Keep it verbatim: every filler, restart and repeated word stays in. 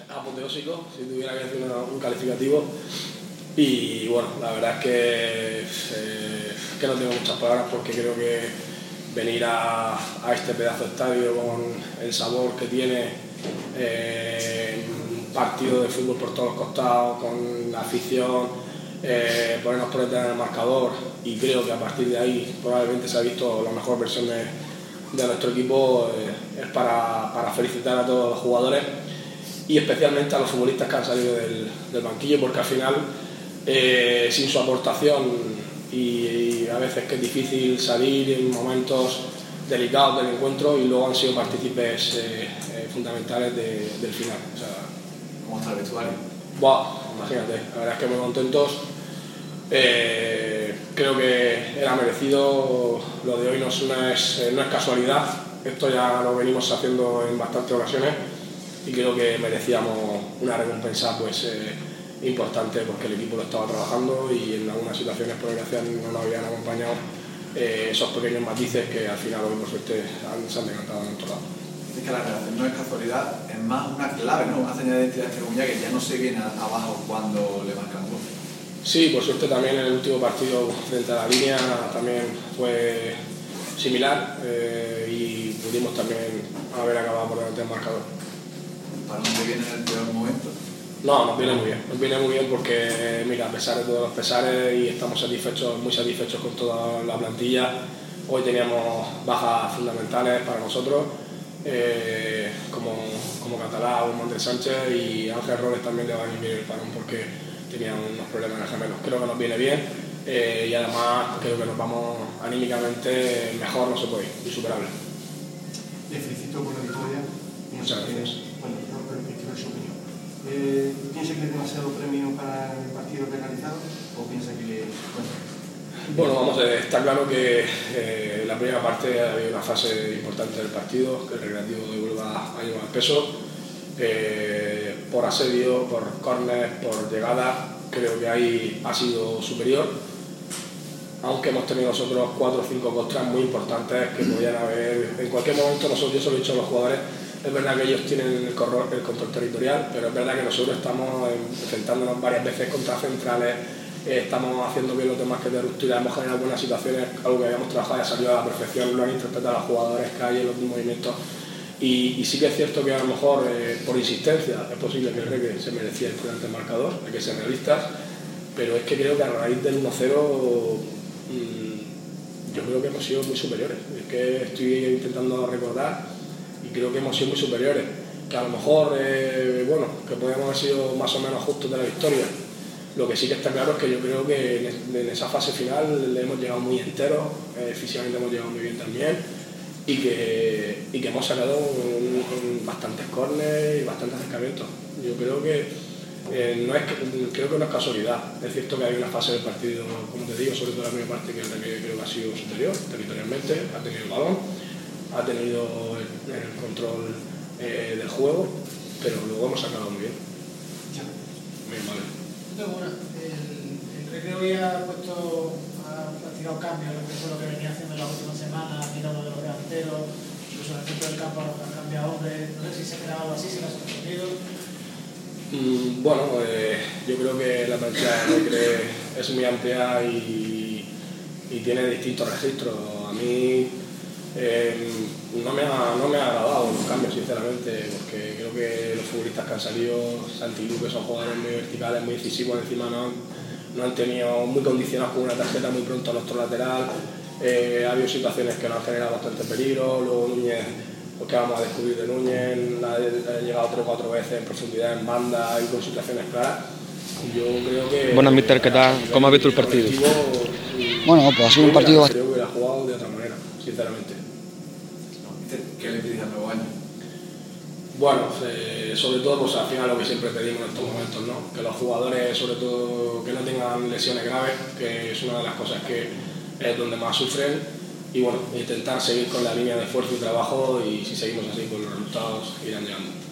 apoteósico, si tuviera que decir un calificativo. Y bueno, la verdad es que, eh, que no tengo muchas palabras, porque creo que venir a, a este pedazo de estadio con el sabor que tiene, eh, un partido de fútbol por todos los costados, con la afición, eh, ponernos por detrás en el marcador, y creo que a partir de ahí probablemente se ha visto la mejor versión de, de nuestro equipo, eh, es para, para felicitar a todos los jugadores y especialmente a los futbolistas que han salido del, del banquillo, porque al final, eh, sin su aportación, y, y a veces que es difícil salir en momentos delicados del encuentro, y luego han sido partícipes eh, eh, fundamentales de, del final. O sea, ¿cómo está el vestuario? Buah, imagínate, la verdad es que muy contentos. Eh, creo que era merecido. Lo de hoy no es, no es, no es casualidad, esto ya lo venimos haciendo en bastantes ocasiones, y creo que merecíamos una recompensa pues eh, importante, porque el equipo lo estaba trabajando y en algunas situaciones por desgracia no nos habían acompañado eh, esos pequeños matices que al final hoy por suerte han, se han decantado en otro lado. Es que la relación no es casualidad, es más una clave, ¿no? Una señal de identidad de Coruña que ya no se viene abajo cuando le marcan gol. Sí, por suerte también en el último partido frente a la línea también fue similar, eh, y pudimos también haber acabado por delante del marcador. ¿Para dónde viene el peor momento? No, nos viene muy bien, nos viene muy bien porque, mira, a pesar de todos los pesares, y estamos satisfechos, muy satisfechos con toda la plantilla. Hoy teníamos bajas fundamentales para nosotros, eh, como, como Catalá o Montes Sánchez, y Ángel Robles también le va a venir bien el parón porque tenían unos problemas en el gemelo. Creo que nos viene bien, eh, y además creo que nos vamos anímicamente mejor, no se puede ir, insuperable. Le felicito por la victoria. Muchas gracias. Eh, bueno, no, pero quiero su opinión. Eh, ¿Piensa que es demasiado premio para el partido realizado o piensa que... Bueno, Bueno, vamos a ver, está claro que eh, la primera parte había una fase importante del partido, que el Recreativo de Huelva ha llevado el peso, eh, por asedio, por córner, por llegada. Creo que ahí ha sido superior, aunque hemos tenido nosotros cuatro o cinco contras muy importantes que podían haber en cualquier momento. Nosotros, yo se lo he dicho a los jugadores, es verdad que ellos tienen el, corro, el control territorial, pero es verdad que nosotros estamos enfrentándonos varias veces contra centrales, eh, estamos haciendo bien los temas que de ruptura, hemos generado buenas situaciones, algo que habíamos trabajado y ha salido a la perfección, lo han interpretado los jugadores que hay en los movimientos, y, y sí que es cierto que a lo mejor eh, por insistencia es posible que el Reque se merecía el delante marcador, hay que ser realistas, pero es que creo que a raíz del uno cero mmm, yo creo que hemos sido muy superiores. Es que estoy intentando recordar y creo que hemos sido muy superiores, que a lo mejor, eh, bueno, que podríamos haber sido más o menos justos de la victoria. Lo que sí que está claro es que yo creo que en, en esa fase final le hemos llegado muy enteros, eh, físicamente hemos llegado muy bien también, y que, y que hemos sacado un, un, bastantes córneres y bastantes acercamientos. Yo creo que, eh, no es, creo que no es casualidad. Es cierto que hay una fase del partido, como te digo, sobre todo la primera parte, que creo que ha sido superior territorialmente, ha tenido el balón, ha tenido el, el control eh, del juego, pero luego hemos sacado muy bien. Muy mal. Bueno, el, el Recreo ya ha puesto, ha practicado cambios respecto a lo que venía haciendo en las últimas semanas, ha mirado de los delanteros, incluso en el centro del campo ha cambiado hombres. No sé si se esperaba algo así, si lo has sorprendido. Mm, bueno, eh, yo creo que la plantilla de Recre es muy amplia y, y tiene distintos registros. A mí Eh, no, me ha, no me ha agradado los cambios, sinceramente, porque creo que los futbolistas que han salido, Santi y Luque, son jugadores muy verticales, muy decisivos, encima no han, no han tenido muy condicionados con una tarjeta muy pronto a nuestro lateral. Eh, ha habido situaciones que nos han generado bastante peligro. Luego Núñez, lo que vamos a descubrir de Núñez, ha, ha llegado tres o cuatro veces en profundidad en banda y con situaciones claras. Yo creo que... Buenas, mister, ¿qué tal? ¿Cómo has visto el partido? Bueno, pues ha sido un partido bastante... Creo que hubiera jugado de otra manera, sinceramente. ¿Qué le pides al nuevo año? Bueno, eh, sobre todo, pues al final lo que siempre pedimos en estos momentos, ¿no? Que los jugadores, sobre todo, que no tengan lesiones graves, que es una de las cosas que es donde más sufren, y bueno, intentar seguir con la línea de esfuerzo y trabajo, y si seguimos así, pues los resultados irán llegando.